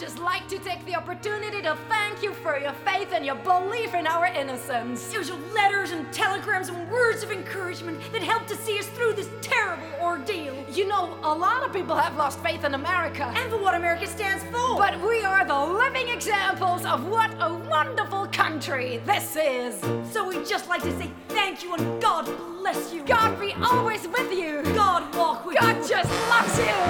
just like to take the opportunity to thank you for your faith and your belief in our innocence. It was your letters and telegrams and words of encouragement that helped to see us through this terrible ordeal. You know, a lot of people have lost faith in America. And for what America stands for. But we are the living examples of what a wonderful country this is. So we'd just like to say thank you and God bless you. God be always with you. God walk with you. God just loves you.